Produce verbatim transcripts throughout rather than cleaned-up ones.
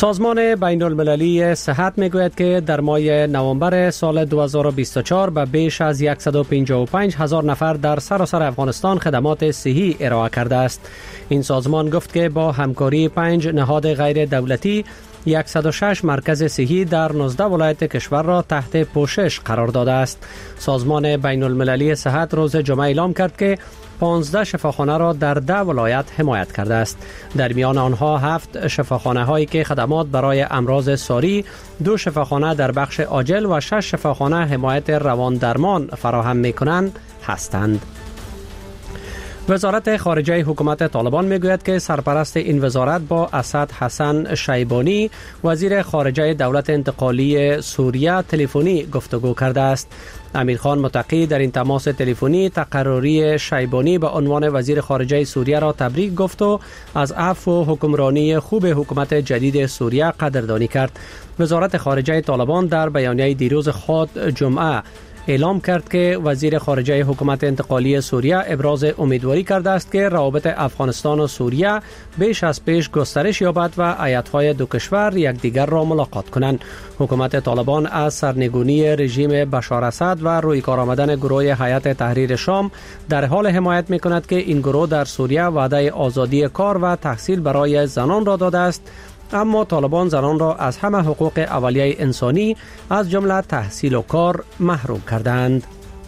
سازمان بین المللی صحت میگوید که در ماه نوامبر سال دو هزار و بیست و چهار به بیش از صد و پنجاه و پنج هزار نفر در سراسر افغانستان خدمات صحی ارائه کرده است. این سازمان گفت که با همکاری پنج نهاد غیر دولتی صد و شش مرکز صحی در نوزده ولایت کشور را تحت پوشش قرار داده است. سازمان بین المللی صحت روز جمعه اعلام کرد که پانزده شفاخانه را در ده ولایت حمایت کرده است. در میان آنها هفت شفاخانه هایی که خدمات برای امراض ساری، دو شفاخانه در بخش عاجل و شش شفاخانه حمایت روان درمان فراهم می کنند هستند. وزارت خارجه حکومت طالبان میگوید که سرپرست این وزارت با اسد حسن شیبانی وزیر خارجه دولت انتقالی سوریه تلفنی گفتگو کرده است. امیرخان متقی در این تماس تلفنی تقرری شیبانی به عنوان وزیر خارجه سوریه را تبریک گفت و از عفو و حکمرانی خوب حکومت جدید سوریه قدردانی کرد. وزارت خارجه طالبان در بیانیه دیروز خود جمعه اعلام کرد که وزیر خارجه حکومت انتقالی سوریه ابراز امیدواری کرده است که روابط افغانستان و سوریه بیش از پیش گسترش یابد و ایت‌های دو کشور یکدیگر را ملاقات کنند. حکومت طالبان از سرنگونی رژیم بشار اسد و روی کار آمدن گروه هیئت تحریر شام در حال حمایت می‌کند که این گروه در سوریه وعده آزادی کار و تحصیل برای زنان را داده است، اما طالبان زنان را از همه حقوق اولیه انسانی از جمله تحصیل و کار محروم کردند.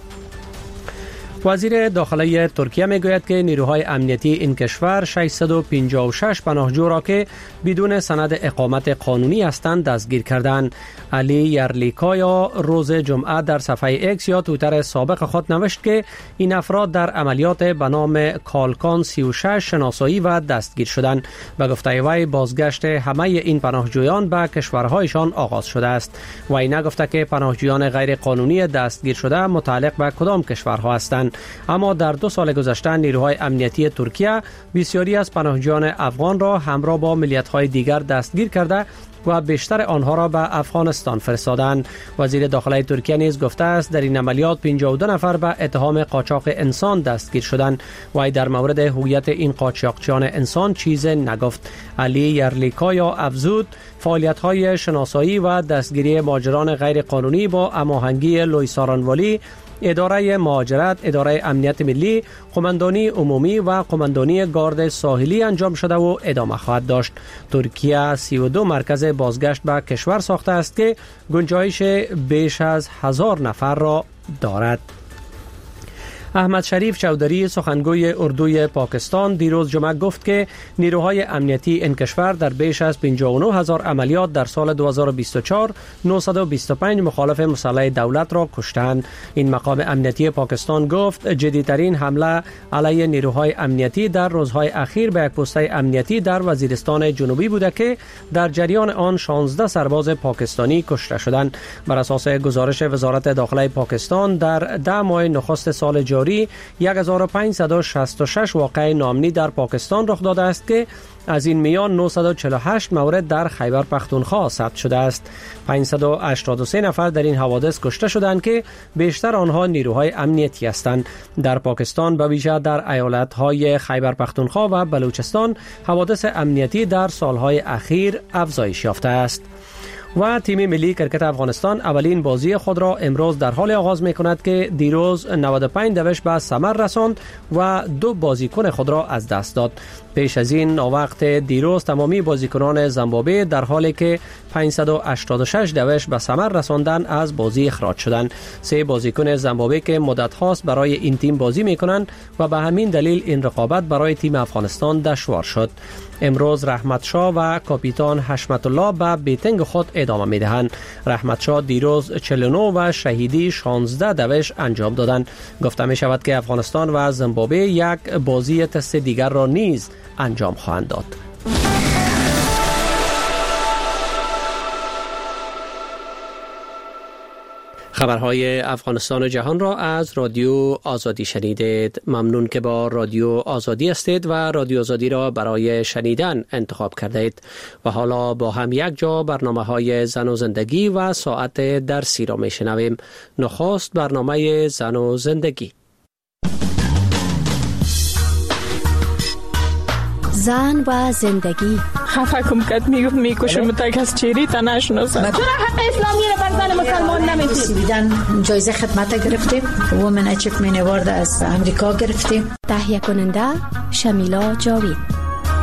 وزیر داخلی ترکیه میگوید که نیروهای امنیتی این کشور ششصد و پنجاه و شش پناهجو را که بدون سند اقامت قانونی هستند دستگیر کردند. علی یرلیکایا روز جمعه در صفحه اکس یا توییتر سابق خود نوشت که این افراد در عملیات به نام کالکان سی و شش شناسایی و دستگیر شدند. به گفته وی بازگشت همه این پناهجویان به کشورهایشان آغاز شده است. وی نگفته که پناهجویان غیر قانونی دستگیر شده متعلق به کدام کشورها هستند. اما در دو سال گذشته نیروهای امنیتی ترکیه بسیاری از پناهجویان افغان را همراه با ملیت‌های دیگر دستگیر کرده و بیشتر آنها را به افغانستان فرستادند. وزیر داخلی ترکیه نیز گفته است در این عملیات پنجاه و دو نفر به اتهام قاچاق انسان دستگیر شدند. و در مورد هویت این قاچاقچیان انسان چیز نگفت. علی یرلیکایا افزود فعالیت‌های شناسایی و دستگیری مهاجران غیر قانونی با هماهنگی لویسارانوالی، اداره مهاجرت، اداره امنیت ملی، قماندانی عمومی و قماندانی گارد ساحلی انجام شده و ادامه خواهد داشت. ترکیه سی و دو مرکز بازگشت به کشور ساخته است که گنجایش بیش از هزار نفر را دارد. احمد شریف چودری سخنگوی اردوی پاکستان دیروز جمعه گفت که نیروهای امنیتی این کشور در بیش از پنجاه و نه هزار عملیات در سال دو هزار و بیست و چهار نهصد و بیست و پنج مخالف مسلح دولت را کشتند. این مقام امنیتی پاکستان گفت جدیدترین حمله علیه نیروهای امنیتی در روزهای اخیر به یک پست امنیتی در وزیرستان جنوبی بوده که در جریان آن شانزده سرباز پاکستانی کشته شدند. بر اساس گزارش وزارت داخلی پاکستان در ده ماه نخست سال جاری یک هزار و پانصد و شصت و شش واقعه ناامنی در پاکستان رخ داده است که از این میان نهصد و چهل و هشت مورد در خیبر پختونخوا ثبت شده است. پانصد و هشتاد و سه نفر در این حوادث کشته شدند که بیشتر آنها نیروهای امنیتی هستند. در پاکستان به ویژه در ایالت‌های خیبر پختونخوا و بلوچستان حوادث امنیتی در سالهای اخیر افزایش یافته است. و تیم ملی کرکت افغانستان اولین بازی خود را امروز در حال آغاز می کند که دیروز نود و پنج دوش به ثمر رساند و دو بازیکن خود را از دست داد. پیش از این وقت دیروز تمامی بازیکنان زیمبابوه در حالی که پانصد و هشتاد و شش دوش به ثمر رساندن از بازی اخراج شدند. سه بازیکن زیمبابوه که مدت هاست برای این تیم بازی می کنند و به همین دلیل این رقابت برای تیم افغانستان دشوار شد. امروز رحمت شاه و کاپیتان حشمت الله به بیتنگ خود ادامه می دهند. رحمت شاه دیروز چهل و نه و شهیدی شانزده دوش انجام دادند. گفته می شود که افغانستان و زیمبابوه یک بازی تست دیگر را نیز انجام خواهند داد. خبرهای افغانستان و جهان را از رادیو آزادی شنیدید. ممنون که با رادیو آزادی هستید و رادیو آزادی را برای شنیدن انتخاب کردید. و حالا با هم یک جا برنامه های زن و زندگی و ساعت درسی را می شنویم. نخست برنامه زن و زندگی. زن و زندگی. خفه کم کد میگفت میکشم تا از چیری تا نشناسم. چرا حق اسلامی رو بر زن مسلمان نمیدید؟ بیدن جایزه خدمت گرفتیم. وومن اچیومنت اوارد از امریکا گرفتیم. تهیه کننده شمیلا جاوید.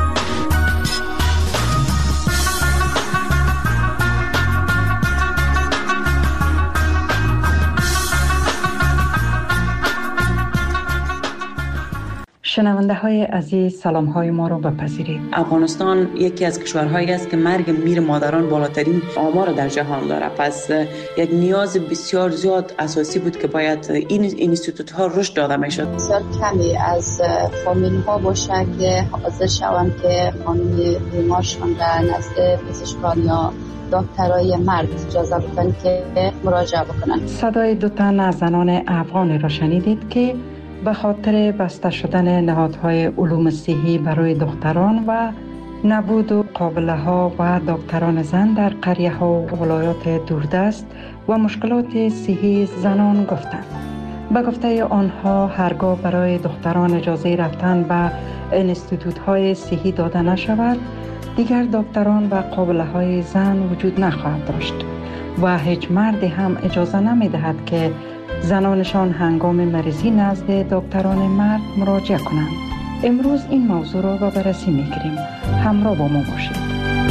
شنونده های عزیز، سلام های ما رو بپذیرید. افغانستان یکی از کشورهایی است که مرگ میر مادران بالاترین آمار در جهان داره. پس یک نیاز بسیار زیاد اساسی بود که باید این اینستیتوت ها رشد داده میشد. بسیار کمی از فامیل ها باشه که حاضر شوند که خانم بیمارشان در نزد پزشکان یا دکترای مرد اجازه بدن که مراجعه بکنن. صدای دو تن از زنان افغانی را شنیدید که به خاطر بسته شدن نهادهای علوم صحی برای دختران و نبود و قابله ها و دکتران زن در قریه ها و ولایات دوردست و مشکلات صحی زنان گفتند. به گفته آنها هرگاه برای دختران اجازه رفتن به انستیتوت های صحی داده نشود، دیگر دکتران و قابله های زن وجود نخواهد داشت و هیچ مردی هم اجازه نمی دهد که زنانشان هنگام مریضی نزد دکتران مرد مراجعه کنند. امروز این موضوع را به بررسی می‌گیریم. همراه با ما باشید.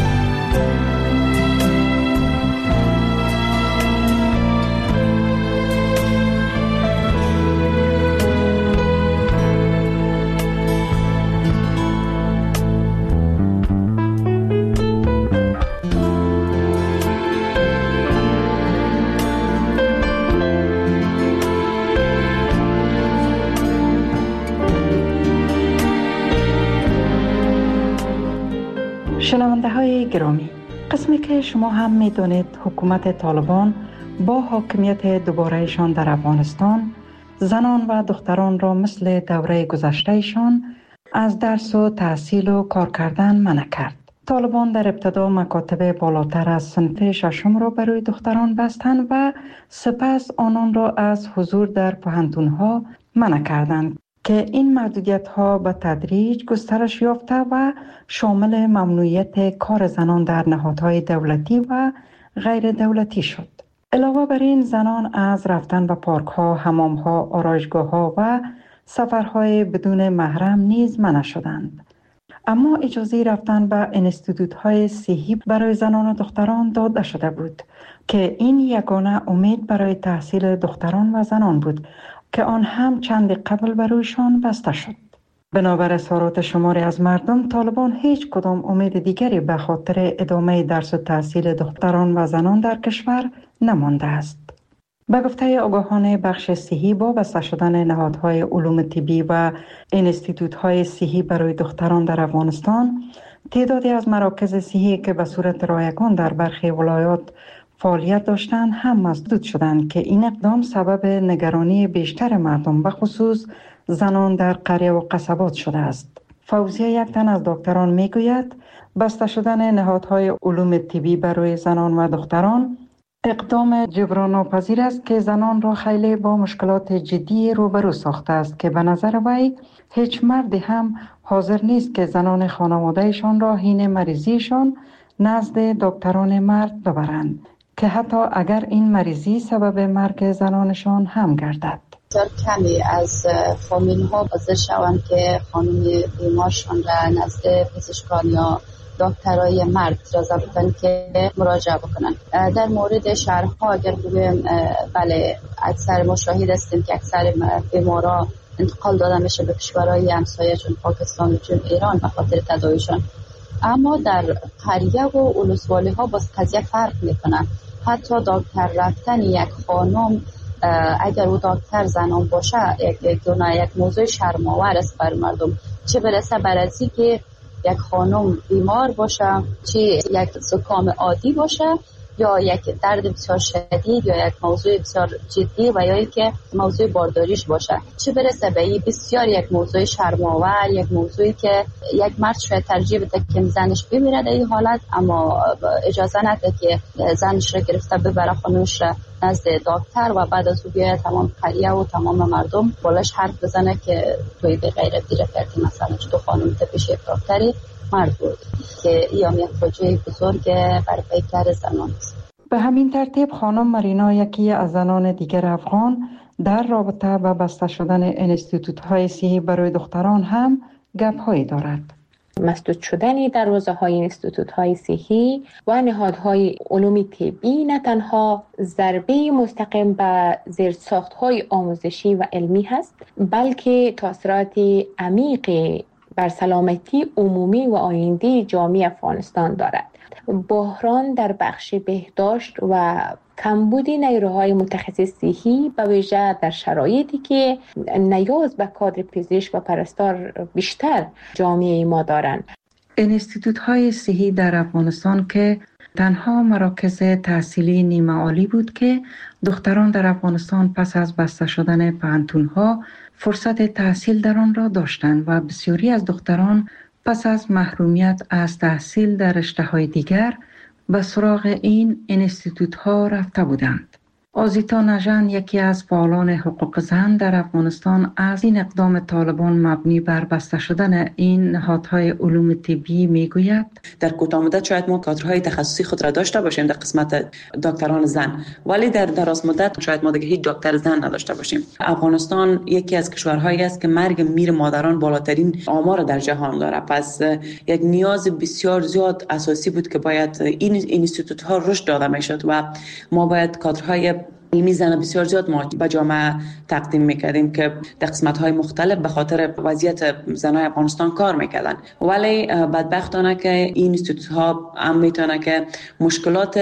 شنونده های گرامی، قسمی که شما هم می دانید حکومت طالبان با حاکمیت دوبارهشان در افغانستان زنان و دختران را مثل دوره گذشتهشان از درس و تحصیل و کار کردن منع کرد. طالبان در ابتدا مکاتب بالاتر از صنف ششم را برای دختران بستند و سپس آنان را از حضور در پوهنتون‌ها منع کردند که این محدودیت ها به تدریج گسترش یافته و شامل ممنوعیت کار زنان در نهادهای دولتی و غیر دولتی شد. علاوه بر این زنان از رفتن به پارک ها، حمام ها، آرایشگاه ها و سفرهای بدون محرم نیز منع شدند. اما اجازه رفتن به انستیتوت های صحی برای زنان و دختران داده شده بود که این یگانه امید برای تحصیل دختران و زنان بود که آن هم چند قبل برایشان بسته شد. بنابر اظهارات شماری از مردم، طالبان هیچ کدام امید دیگری به خاطر ادامه درس و تحصیل دختران و زنان در کشور نمانده است. به گفته آگاهان بخش صحی، با بسته شدن نهادهای علوم طبی و انستیتوت‌های صحی برای دختران در افغانستان، تعدادی از مراکز صحی که به صورت رایگان در برخی ولایات فعالیت داشتند هم مسدود شدند که این اقدام سبب نگرانی بیشتر مردم به خصوص زنان در قریه و قصبات شده است. فوزیه، یک تن از دکتران، میگوید بسته شدن نهادهای علوم طبی برای زنان و دختران اقدام جبران ناپذیر است که زنان را خیلی با مشکلات جدی روبرو ساخته است که به نظر وی هیچ مردی هم حاضر نیست که زنان خانوادهشان را حین مریضیشان نزد دکتران مرد ببرند که حتی اگر این مریضی سبب مرگ زنانشان هم گردد. بسیار کمی از فامیل ها حاضر شوند که خانم بیمارشان را نزد پزشکان یا دکترای مرد اجازه بدن که مراجعه بکنن. در مورد شهرها اگر بگویم، بله، اکثر ما شاهد هستیم که اکثر بیمارا انتقال داده میشه به کشورهای همسایه چون پاکستان و چون ایران به خاطر تداویشان. اما در قریه و ولسوالی ها باز قضیه فرق میکنه. حتی دکتر رفتن یک خانم، اگر او دکتر زنان باشه، یک دونه یک موضوع شرم‌آور است بر مردم، چه برسه بر ازی که یک خانم بیمار باشه، چه یک زکام عادی باشه، یا یک درد بسیار شدید یا یک موضوع بسیار جدی و یا اینکه موضوع بارداریش باشه. چه برسه به این بسیار یک موضوع شرم‌آور، یک موضوعی که یک مرد شاید ترجیح بده که زنش بمیره در این حالت، اما اجازه نده که زنش را گرفته ببره خانوش را نزد دکتر و بعد از او بیاید تمام قریه و تمام مردم بالش حرف بزنه که توی به غیرت دیره کردی، مثلا تو خانم تا پیش یک دکتری مرد بود که این یک فاجعه بزرگ برای پیکر زنان است. به همین ترتیب خانم مرینا یکی از زنان دیگر افغان در رابطه با بسته شدن انستیتوت های صحی برای دختران هم گپ هایی دارد. مسدود شدن دروازه های انستیتوت های صحی و نهادهای علوم طبی نه تنها ضربه مستقیم به زیرساخت های آموزشی و علمی هست، بلکه تاثیرات عمیق بر سلامتی عمومی و آینده جامعه افغانستان دارد. بحران در بخش بهداشت و کمبود نیروهای متخصص صحی به ویژه در شرایطی که نیاز به کادر پزشک و پرستار بیشتر جامعه ما دارند. انستیتوت های صحی در افغانستان که تنها مراکز تحصیلی نیمه عالی بود که دختران در افغانستان پس از بسته شدن پانتون ها فرصت تحصیل در آن را داشتند و بسیاری از دختران پس از محرومیت از تحصیل در رشته‌های دیگر به سراغ این انستیتوت ها رفته بودند. آزیتا نژند یکی از فعالان حقوق زن در افغانستان از این اقدام طالبان مبنی بر بسته شدن این نهادهای علوم طبی میگوید: در کوتاه مدت شاید ما کادرهای تخصصی خود را داشته باشیم در قسمت دکتران زن، ولی در دراز مدت شاید ما دیگه هیچ دکتر زن نداشته باشیم. افغانستان یکی از کشورهایی است که مرگ میر مادران بالاترین آمار در جهان داره، پس یک نیاز بسیار زیاد اساسی بود که باید این اینستیتوت ها رشد داده میشد و ما باید کادرهای علمی زن بسیار زیاد ما به جامعه تقدیم میکردیم که در قسمت‌های مختلف به خاطر وضعیت زنای افغانستان کار میکردن، ولی بدبختانه که این اینستیتوت ها هم میتونه که مشکلات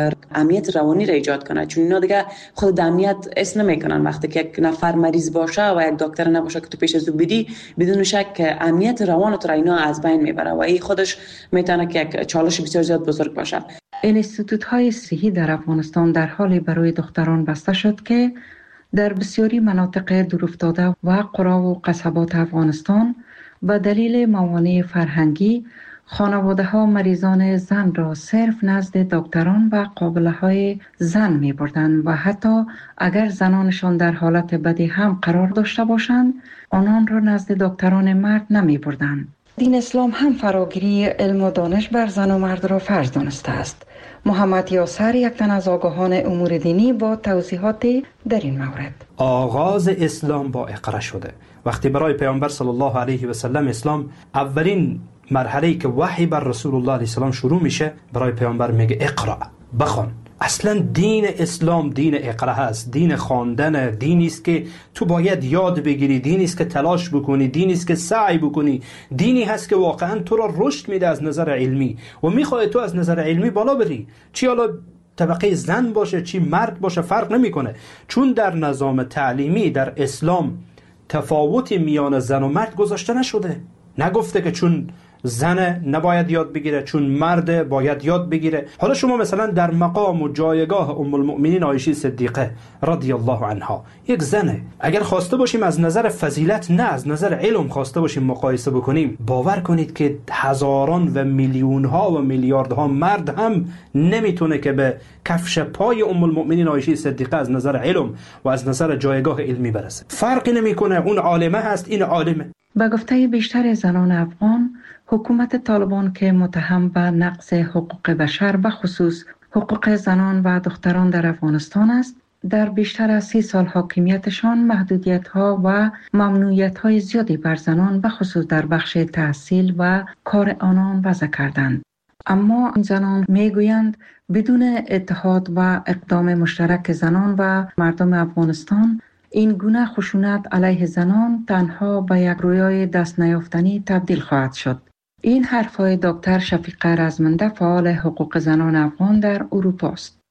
امنیت روانی را ایجاد کنه، چون اینا دیگه خود امنیت اسم نمیکنن. وقتی که یک نفر مریض باشه و یک دکتر نباشه که تو پیش از او بدی، بدون شک امنیت روانت را اینا از بین میبره و این خودش میتونه که یک چالش بسیار زیاد بزرگ باشه. انستیتوت های صحی در افغانستان در حالی برای دختران بسته شد که در بسیاری مناطق دورافتاده و قرا و قصبات افغانستان به دلیل موانع فرهنگی خانواده ها مریضان زن را صرف نزد دکتران و قابله های زن می بردند و حتی اگر زنانشان در حالت بدی هم قرار داشته باشند آنان را نزد دکتران مرد نمی بردند. دین اسلام هم فراگیری علم و دانش بر زن و مرد را فرض دانسته است. محمد یاسر یک تن از آگاهان امور دینی با توضیحات در این مورد: آغاز اسلام با اقرا شده. وقتی برای پیامبر صلی الله علیه و سلم اسلام اولین مرحله‌ای که وحی بر رسول الله علیه السلام شروع میشه، برای پیامبر میگه اقرا، بخوان. اصلا دین اسلام دین اقرا هست، دین خواندن، دینی است که تو باید یاد بگیری، دینی است که تلاش بکنی، دینی است که سعی بکنی، دینی هست که واقعا تو را رشد میده از نظر علمی و میخواد تو از نظر علمی بالا بری، چی حالا طبقه زن باشه چی مرد باشه فرق نمیکنه، چون در نظام تعلیمی در اسلام تفاوتی میان زن و مرد گذاشته نشده. نگفته که چون زن نباید یاد بگیره چون مرد باید یاد بگیره. حالا شما مثلا در مقام و جایگاه ام المؤمنین عایشه صدیقه رضی الله عنها یک زنه، اگر خواسته باشیم از نظر فضیلت نه از نظر علم خواسته باشیم مقایسه بکنیم، باور کنید که هزاران و میلیون ها و میلیاردها مرد هم نمیتونه که به کفش پای ام المؤمنین عایشه صدیقه از نظر علم و از نظر جایگاه علمی برسه. فرقی نمیکنه، اون عالمه هست این عالمه. به گفته بیشتر زنان افغان، حکومت طالبان که متهم به نقض حقوق بشر به خصوص حقوق زنان و دختران در افغانستان است، در بیشتر از سی سال حاکمیتشان محدودیت‌ها و ممنوعیت‌های زیادی بر زنان به خصوص در بخش تحصیل و کار آنان وضع کردند. اما این زنان میگویند بدون اتحاد و اقدام مشترک زنان و مردم افغانستان، این گونه خشونت علیه زنان تنها به یک رویای دست نیافتنی تبدیل خواهد شد. این حرفهای دکتر شفیقه رزمنده فعال حقوق زنان افغان در اروپا است.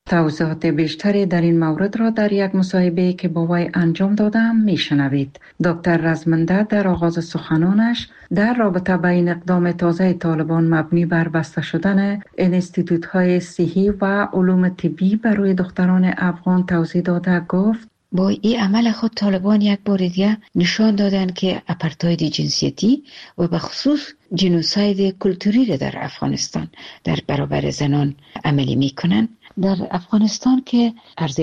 توضیحات بیشتری در این مورد را در یک مصاحبه که با وی انجام دادم میشنوید. دکتر رزمنده در آغاز سخنانش در رابطه با این اقدام تازه طالبان مبنی بر بسته شدن انستیتوت های صحی و علوم طبی برای دختران افغان توضیح داده گفت: با این عمل خود طالبان یک بار دیگه نشان دادن که اپارتاید جنسیتی و به خصوص جنوساید کلتوری را در افغانستان در برابر زنان عملی میکنن. در افغانستان که عرض